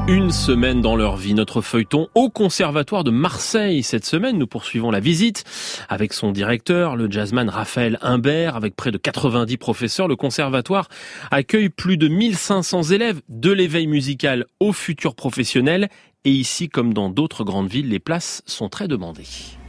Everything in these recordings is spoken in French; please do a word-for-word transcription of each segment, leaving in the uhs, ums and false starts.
Une semaine dans leur vie, notre feuilleton au Conservatoire de Marseille. Cette semaine, nous poursuivons la visite avec son directeur, le jazzman Raphaël Imbert. Avec près de quatre-vingt-dix professeurs, le Conservatoire accueille plus de mille cinq cents élèves, de l'éveil musical aux futurs professionnels. Et ici, comme dans d'autres grandes villes, les places sont très demandées.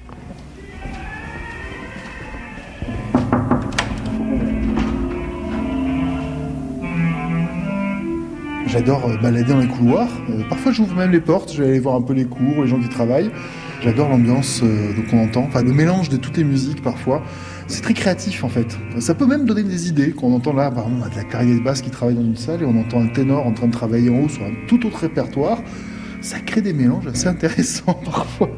J'adore balader dans les couloirs. Euh, parfois, j'ouvre même les portes. Je vais aller voir un peu les cours, les gens qui travaillent. J'adore l'ambiance euh, qu'on entend. Enfin, le mélange de toutes les musiques, parfois. C'est très créatif, en fait. Ça peut même donner des idées. Quand on entend là, par exemple, on a de la clarinette basse qui travaille dans une salle et on entend un ténor en train de travailler en haut sur un tout autre répertoire. Ça crée des mélanges assez intéressants, parfois.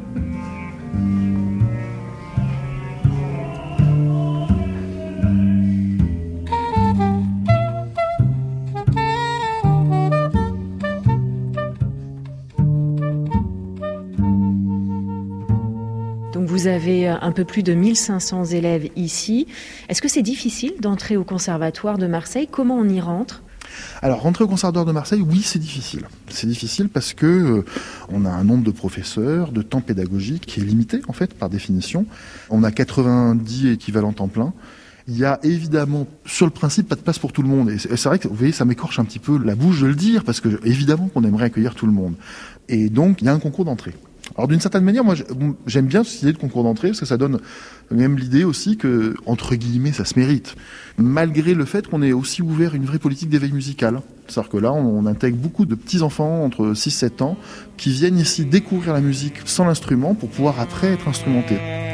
Donc vous avez un peu plus de mille cinq cents élèves ici. Est-ce que c'est difficile d'entrer au Conservatoire de Marseille ? Comment on y rentre ? Alors, rentrer au Conservatoire de Marseille, oui, c'est difficile. C'est difficile parce que euh, on a un nombre de professeurs, de temps pédagogique qui est limité, en fait, par définition. On a quatre-vingt-dix équivalents temps plein. Il y a évidemment, sur le principe, pas de place pour tout le monde. Et c'est, c'est vrai que, vous voyez, ça m'écorche un petit peu la bouche de le dire parce que, évidemment, qu'on aimerait accueillir tout le monde. Et donc, il y a un concours d'entrée. Alors d'une certaine manière, moi j'aime bien cette idée de concours d'entrée parce que ça donne même l'idée aussi que, entre guillemets, ça se mérite. Malgré le fait qu'on ait aussi ouvert une vraie politique d'éveil musical. C'est-à-dire que là, on intègre beaucoup de petits-enfants entre six et sept ans qui viennent ici découvrir la musique sans l'instrument pour pouvoir après être instrumentés.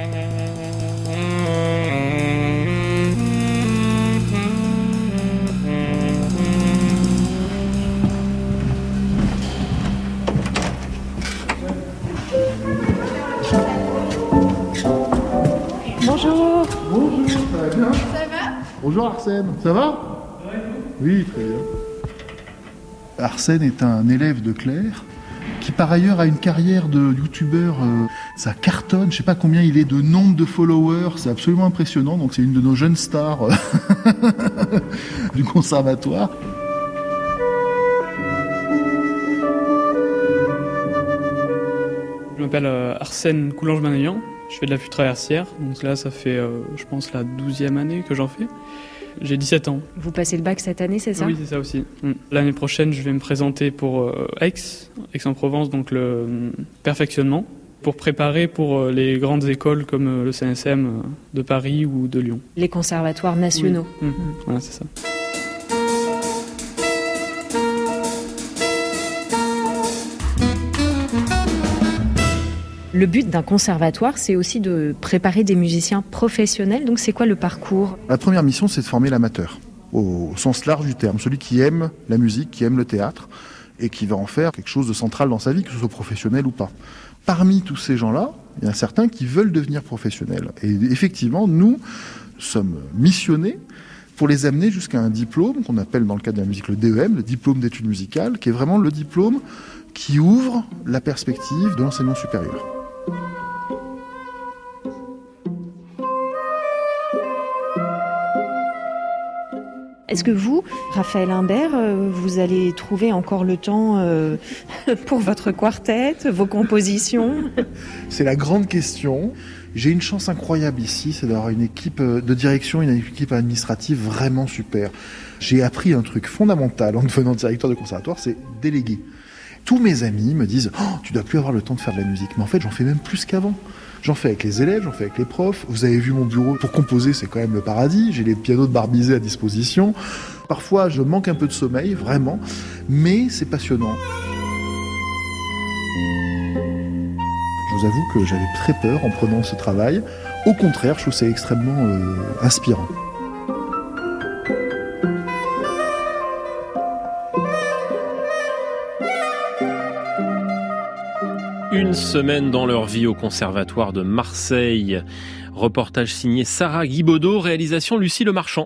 Bonjour. Bonjour, ça va bien ? Ça va ? Bonjour Arsène, ça va ? Oui, très bien. Arsène est un élève de Claire qui par ailleurs a une carrière de youtubeur, euh, ça cartonne, je sais pas combien il est de nombre de followers, c'est absolument impressionnant, donc c'est une de nos jeunes stars du conservatoire. Je m'appelle euh, Arsène Coulange-Manayan, je fais de la flûte traversière, donc là ça fait euh, je pense la douzième année que j'en fais. J'ai dix-sept ans. Vous passez le bac cette année, c'est ça ? Oui, c'est ça aussi. L'année prochaine, je vais me présenter pour euh, Aix, Aix-en-Provence, donc le euh, perfectionnement, pour préparer pour euh, les grandes écoles comme euh, le C N S M euh, de Paris ou de Lyon. Les conservatoires nationaux. Oui. Mmh. Voilà, c'est ça. Le but d'un conservatoire, c'est aussi de préparer des musiciens professionnels. Donc c'est quoi le parcours ? La première mission, c'est de former l'amateur, au sens large du terme, celui qui aime la musique, qui aime le théâtre, et qui va en faire quelque chose de central dans sa vie, que ce soit professionnel ou pas. Parmi tous ces gens-là, il y en a certains qui veulent devenir professionnels. Et effectivement, nous sommes missionnés pour les amener jusqu'à un diplôme, qu'on appelle dans le cadre de la musique le D E M, le diplôme d'études musicales, qui est vraiment le diplôme qui ouvre la perspective de l'enseignement supérieur. Est-ce que vous, Raphaël Imbert, vous allez trouver encore le temps euh, pour votre quartet, vos compositions ? C'est la grande question. J'ai une chance incroyable ici, c'est d'avoir une équipe de direction, une équipe administrative vraiment super. J'ai appris un truc fondamental en devenant directeur de conservatoire, c'est déléguer. Tous mes amis me disent « Oh, tu dois plus avoir le temps de faire de la musique ». Mais en fait, j'en fais même plus qu'avant. J'en fais avec les élèves, j'en fais avec les profs. Vous avez vu mon bureau. Pour composer, c'est quand même le paradis. J'ai les pianos de Barbizet à disposition. Parfois, je manque un peu de sommeil, vraiment. Mais c'est passionnant. Je vous avoue que j'avais très peur en prenant ce travail. Au contraire, je trouve ça extrêmement euh, inspirant. Une semaine dans leur vie au Conservatoire de Marseille. Reportage signé Sarah Guibaudot, réalisation Lucie Lemarchand.